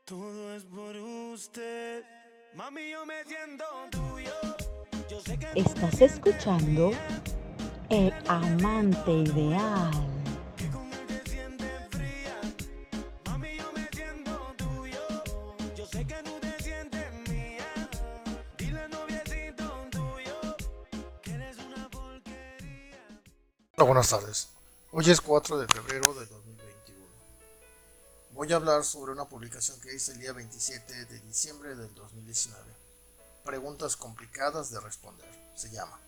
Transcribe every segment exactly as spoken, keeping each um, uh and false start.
Todo es por usted, mami, yo me siento tuyo. Yo sé que no te Estás sientes escuchando fría, El Amante Ideal. que con él te sientes fría. Mami, yo me siento tuyo. Yo sé que no te sientes mía. Dile al noviecito tuyo que eres una porquería. Hola, buenas tardes. Hoy es cuatro de febrero de dos mil veintiuno. Voy a hablar sobre una publicación que hice el día veintisiete de diciembre del dos mil diecinueve. Preguntas complicadas de responder, se llama.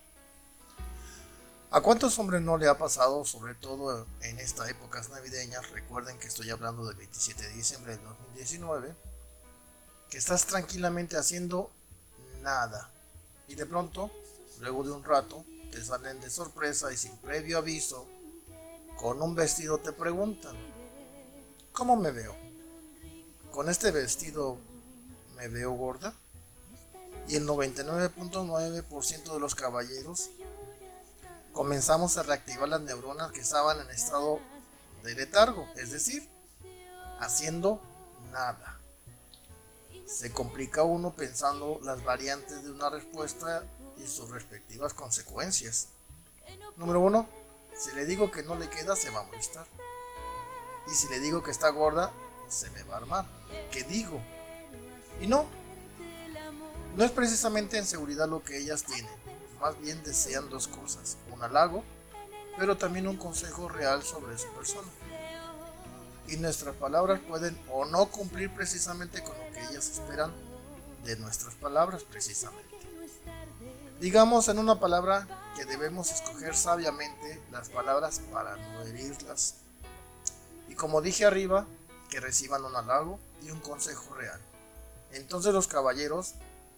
¿A cuántos hombres no le ha pasado, sobre todo en estas épocas navideñas? Recuerden que estoy hablando del veintisiete de diciembre del dos mil diecinueve. Que estás tranquilamente haciendo nada y de pronto, luego de un rato, te salen de sorpresa y sin previo aviso, con un vestido te preguntan: ¿cómo me veo? ¿Con este vestido me veo gorda? Y el noventa y nueve punto nueve por ciento de los caballeros comenzamos a reactivar las neuronas que estaban en estado de letargo, es decir, haciendo nada. Se complica uno pensando las variantes de una respuesta y sus respectivas consecuencias. Número uno, si le digo que no le queda, se va a molestar. Y si le digo que está gorda, se me va a armar. ¿Qué digo? Y no, no es precisamente inseguridad lo que ellas tienen. Más bien desean dos cosas: un halago, pero también un consejo real sobre su persona. Y nuestras palabras pueden o no cumplir precisamente con lo que ellas esperan de nuestras palabras precisamente. Digamos en una palabra que debemos escoger sabiamente las palabras para no herirlas. Y como dije arriba, que reciban un halago y un consejo real. Entonces los caballeros,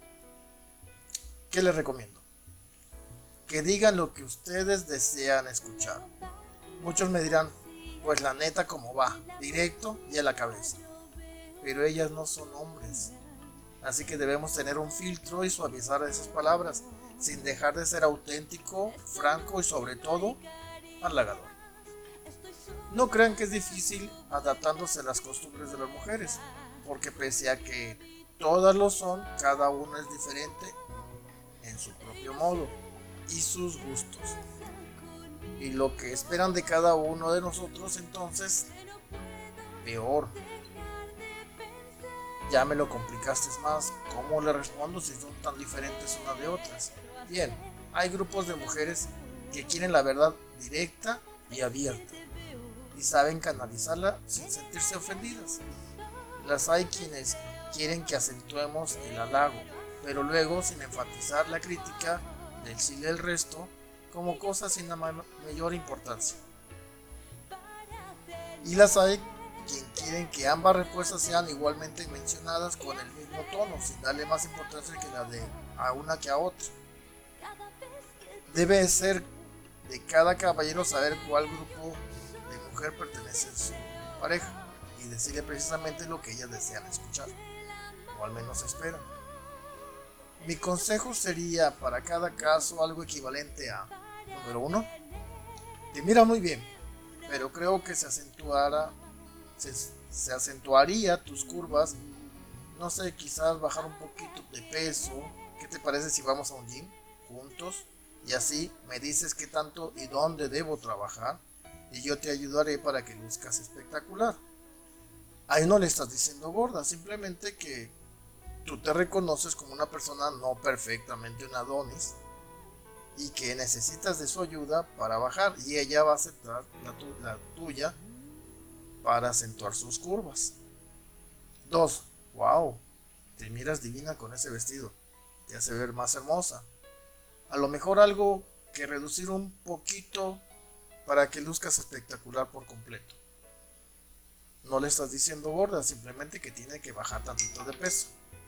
¿qué les recomiendo? Que digan lo que ustedes desean escuchar. Muchos me dirán: pues la neta, como va, directo y a la cabeza. Pero ellas no son hombres, así que debemos tener un filtro y suavizar esas palabras, sin dejar de ser auténtico, franco y sobre todo, halagador. No crean que es difícil adaptándose a las costumbres de las mujeres, porque pese a que todas lo son, cada una es diferente en su propio modo y sus gustos. Y lo que esperan de cada uno de nosotros, entonces, peor. Ya me lo complicaste más. ¿Cómo le respondo si son tan diferentes unas de otras? Bien, hay grupos de mujeres que quieren la verdad directa y abierta y saben canalizarla sin sentirse ofendidas. Las hay quienes quieren que acentuemos el halago, pero luego sin enfatizar la crítica del sí y el resto como cosas sin la mayor importancia. Y las hay quien quieren que ambas respuestas sean igualmente mencionadas con el mismo tono, sin darle más importancia que la de a una que a otra. Debe ser de cada caballero saber cuál grupo de mujer pertenece a su pareja y decirle precisamente lo que ellas desean escuchar, o al menos esperan. Mi consejo sería para cada caso algo equivalente a: número uno, te mira muy bien, pero creo que se acentuara, se, se acentuaría tus curvas, no sé, quizás bajar un poquito de peso. ¿Qué te parece si vamos a un gym juntos? Y así me dices qué tanto y dónde debo trabajar, y yo te ayudaré para que luzcas espectacular. Ahí no le estás diciendo gorda, simplemente que tú te reconoces como una persona no perfectamente un Adonis y que necesitas de su ayuda para bajar, y ella va a aceptar la, tu la tuya para acentuar sus curvas. dos. Wow, te miras divina con ese vestido, te hace ver más hermosa. A lo mejor algo que reducir un poquito para que luzcas espectacular por completo. No le estás diciendo gorda, simplemente que tiene que bajar tantito de peso.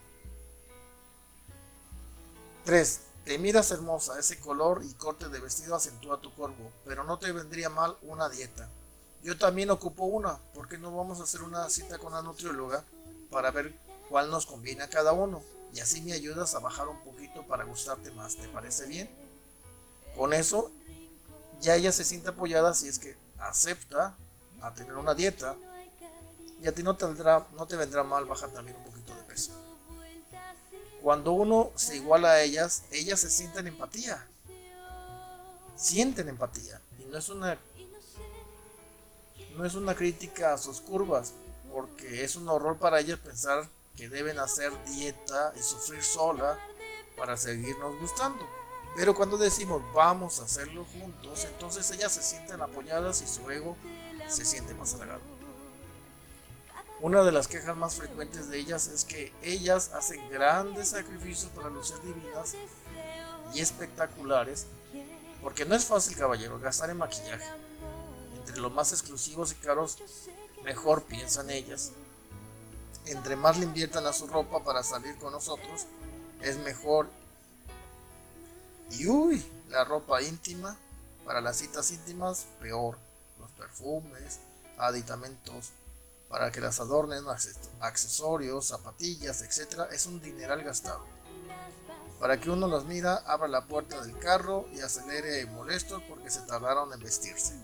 tres. Te miras hermosa, ese color y corte de vestido acentúa tu cuerpo, pero no te vendría mal una dieta. Yo también ocupo una, ¿por qué no vamos a hacer una cita con la nutrióloga para ver cuál nos conviene a cada uno? Y así me ayudas a bajar un poquito para gustarte más, ¿te parece bien? Con eso, ya ella se siente apoyada si es que acepta a tener una dieta. Y a ti no te vendrá, no te vendrá mal bajar también un poquito de peso. Cuando uno se iguala a ellas, ellas se sienten empatía. Sienten empatía. Y no es una, no es una crítica a sus curvas, porque es un horror para ellas pensar que deben hacer dieta y sufrir sola para seguirnos gustando. Pero cuando decimos vamos a hacerlo juntos, entonces ellas se sienten apoyadas y su ego se siente más halagado. Una de las quejas más frecuentes de ellas es que ellas hacen grandes sacrificios para lucir divinas y espectaculares, porque no es fácil, caballero, gastar en maquillaje. Entre los más exclusivos y caros, mejor piensan ellas. Entre más le inviertan a su ropa para salir con nosotros, es mejor. Y uy, la ropa íntima, para las citas íntimas, peor. Los perfumes, aditamentos para que las adornen, accesorios, zapatillas, etcétera, es un dineral gastado. Para que uno las mira, abra la puerta del carro y acelere molestos porque se tardaron en vestirse.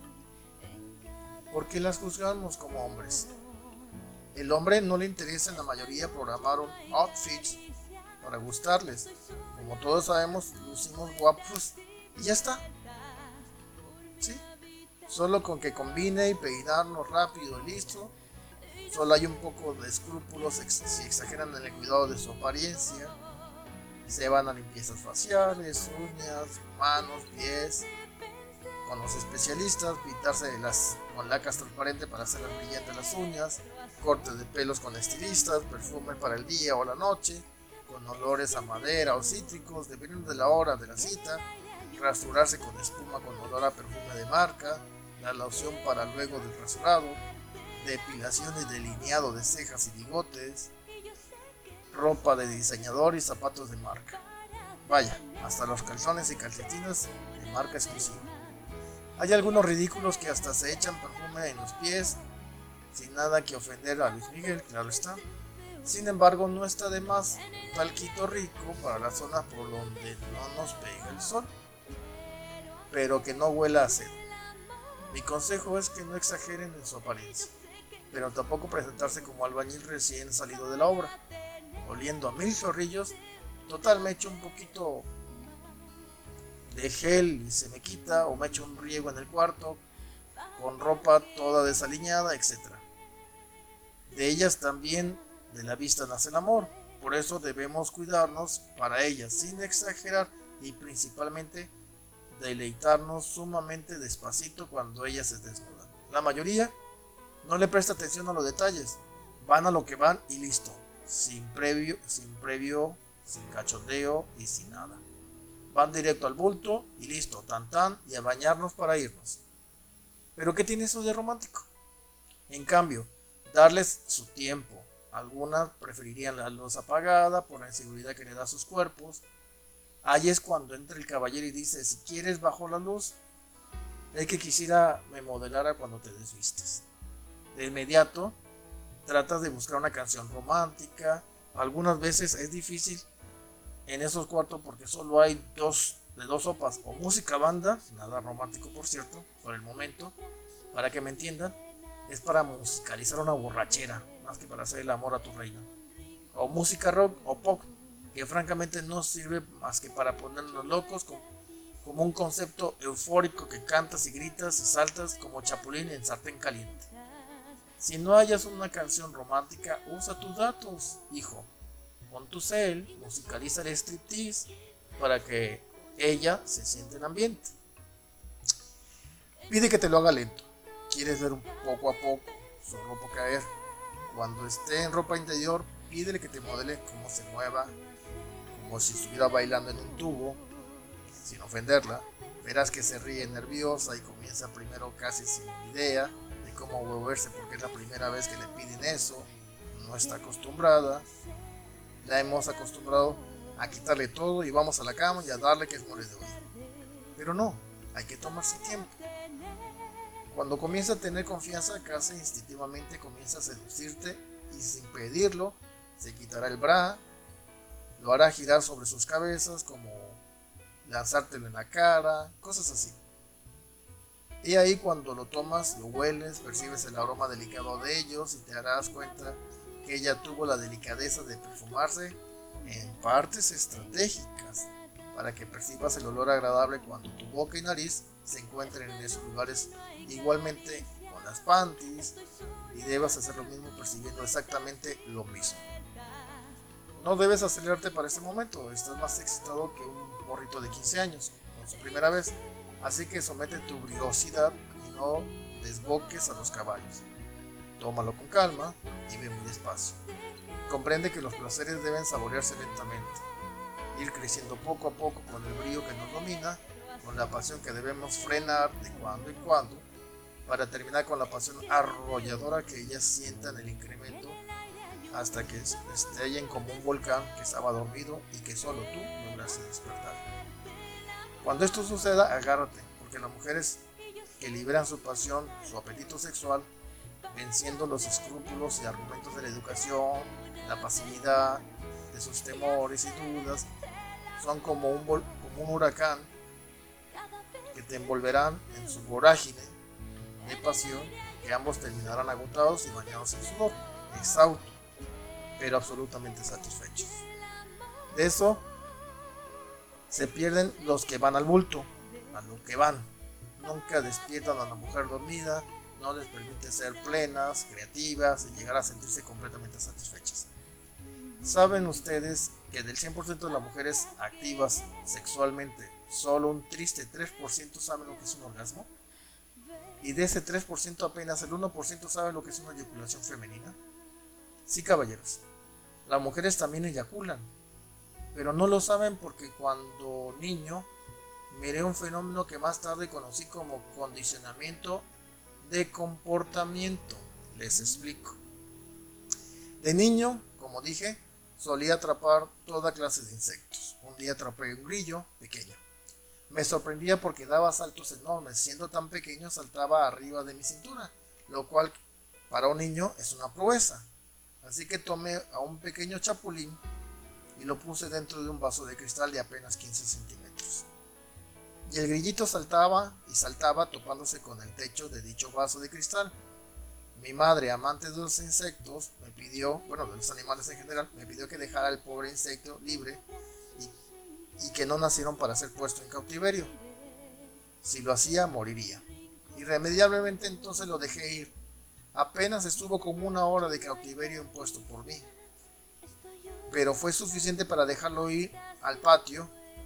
Porque las juzgamos como hombres. El hombre no le interesa en la mayoría programar un outfit para gustarles. Como todos sabemos, lucimos guapos y ya está. ¿Sí? Solo con que combine y peinarnos rápido y listo. Solo hay un poco de escrúpulos si exageran en el cuidado de su apariencia. Se van a limpiezas faciales, uñas, manos, pies. Con los especialistas, pintarse las, con lacas transparentes para hacer brillantes las uñas, corte de pelos con estilistas, perfume para el día o la noche, con olores a madera o cítricos, dependiendo de la hora de la cita, rasurarse con espuma con olor a perfume de marca, la loción para luego del rasurado, depilación y delineado de cejas y bigotes, ropa de diseñador y zapatos de marca. Vaya, hasta los calzones y calcetines de marca exclusiva. Hay algunos ridículos que hasta se echan perfume en los pies, sin nada que ofender a Luis Miguel, claro está. Sin embargo, no está de más un talquito rico para la zona por donde no nos pega el sol, pero que no huela a sed. Mi consejo es que no exageren en su apariencia, pero tampoco presentarse como albañil recién salido de la obra, oliendo a mil zorrillos. Total, me echo un poquito de gel y se me quita, o me echo un riego en el cuarto con ropa toda desaliñada, etcétera. De ellas también de la vista nace el amor, por eso debemos cuidarnos para ellas sin exagerar y principalmente deleitarnos sumamente despacito cuando ellas se desnudan. La mayoría no le presta atención a los detalles, van a lo que van y listo, sin previo, sin previo, sin cachondeo y sin nada. Van directo al bulto y listo, tan tan, y a bañarnos para irnos. ¿Pero qué tiene eso de romántico? En cambio, darles su tiempo. Algunas preferirían la luz apagada por la inseguridad que le da a sus cuerpos. Ahí es cuando entra el caballero y dice, si quieres bajo la luz, es que quisiera me modelara cuando te desvistes. De inmediato, tratas de buscar una canción romántica. Algunas veces es difícil en esos cuartos porque solo hay dos de dos sopas, o música banda, nada romántico por cierto, por el momento, para que me entiendan, es para musicalizar una borrachera, más que para hacer el amor a tu reina, o música rock o pop, que francamente no sirve más que para ponernos locos como, como un concepto eufórico que cantas y gritas y saltas como chapulín en sartén caliente. Si no hayas una canción romántica, usa tus datos, hijo. Con tu cel, musicaliza el striptease para que ella se sienta en ambiente. Pide que te lo haga lento. Quieres ver un poco a poco su ropa caer. Cuando esté en ropa interior, pídele que te modele cómo se mueva, como si estuviera bailando en un tubo, sin ofenderla. Verás que se ríe nerviosa y comienza primero casi sin idea de cómo moverse porque es la primera vez que le piden eso. No está acostumbrada. La hemos acostumbrado a quitarle todo y vamos a la cama y a darle que es mole de oído. Pero no, hay que tomarse tiempo. Cuando comienza a tener confianza, casi instintivamente comienza a seducirte y sin pedirlo, se quitará el bra, lo hará girar sobre sus cabezas como lanzártelo en la cara, cosas así. Y ahí cuando lo tomas, lo hueles, percibes el aroma delicado de ellos y te darás cuenta que ella tuvo la delicadeza de perfumarse en partes estratégicas para que percibas el olor agradable cuando tu boca y nariz se encuentren en esos lugares. Igualmente con las panties, y debas hacer lo mismo percibiendo exactamente lo mismo. No debes acelerarte para este momento, estás más excitado que un morrito de quince años con su primera vez, así que somete tu briosidad y no desboques a los caballos. Tómalo con calma y ve muy despacio. Comprende que los placeres deben saborearse lentamente, ir creciendo poco a poco con el brío que nos domina, con la pasión que debemos frenar de cuando en cuando, para terminar con la pasión arrolladora que ellas sientan el incremento hasta que estallen como un volcán que estaba dormido y que solo tú lograste despertar. Cuando esto suceda, agárrate, porque las mujeres que liberan su pasión, su apetito sexual, venciendo los escrúpulos y argumentos de la educación, la pasividad, de sus temores y dudas, son como un, vol- como un huracán que te envolverán en su vorágine de pasión, que ambos terminarán agotados y bañados en sudor, exhaustos, pero absolutamente satisfechos. De eso se pierden los que van al bulto, a lo que van. Nunca despiertan a la mujer dormida, no les permite ser plenas, creativas y llegar a sentirse completamente satisfechas. ¿Saben ustedes que del cien por ciento de las mujeres activas sexualmente, solo un triste tres por ciento saben lo que es un orgasmo? Y de ese tres por ciento apenas el uno por ciento sabe lo que es una eyaculación femenina. Sí, caballeros, las mujeres también eyaculan, pero no lo saben porque cuando niño miré un fenómeno que más tarde conocí como condicionamiento de comportamiento. Les explico. De niño, como dije, solía atrapar toda clase de insectos. Un día atrapé un grillo pequeño. Me sorprendía porque daba saltos enormes. Siendo tan pequeño, saltaba arriba de mi cintura, lo cual para un niño es una proeza. Así que tomé a un pequeño chapulín y lo puse dentro de un vaso de cristal de apenas quince centímetros. Y el grillito saltaba y saltaba topándose con el techo de dicho vaso de cristal. Mi madre, amante de los insectos, me pidió, bueno, de los animales en general, me pidió que dejara al pobre insecto libre y, y que no nacieron para ser puesto en cautiverio. Si lo hacía, moriría. Irremediablemente entonces lo dejé ir. Apenas estuvo como una hora de cautiverio impuesto por mí, pero fue suficiente para dejarlo ir al patio,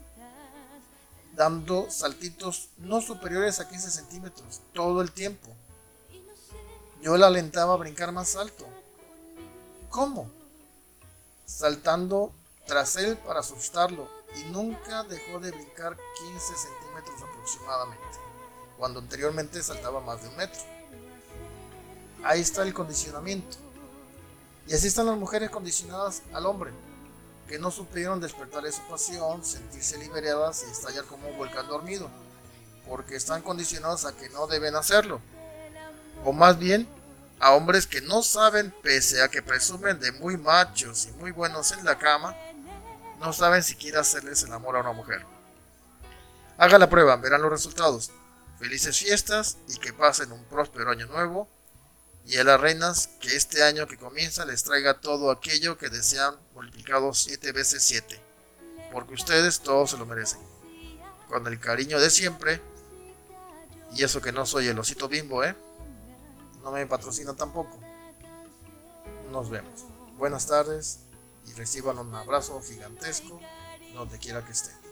dando saltitos no superiores a quince centímetros todo el tiempo. Yo la alentaba a brincar más alto. ¿Cómo? Saltando tras él para asustarlo, y nunca dejó de brincar quince centímetros aproximadamente, cuando anteriormente saltaba más de un metro. Ahí está el condicionamiento. Y así están las mujeres condicionadas al hombre, que no supieron despertar de su pasión, sentirse liberadas y estallar como un volcán dormido, porque están condicionados a que no deben hacerlo. O más bien, a hombres que no saben, pese a que presumen de muy machos y muy buenos en la cama, no saben siquiera hacerles el amor a una mujer. Haga la prueba, verán los resultados. Felices fiestas y que pasen un próspero año nuevo. Y a las reinas, que este año que comienza les traiga todo aquello que desean multiplicado siete veces siete, porque ustedes todos se lo merecen. Con el cariño de siempre, y eso que no soy el osito Bimbo, ¿eh? No me patrocina tampoco. Nos vemos. Buenas tardes y reciban un abrazo gigantesco donde quiera que estén.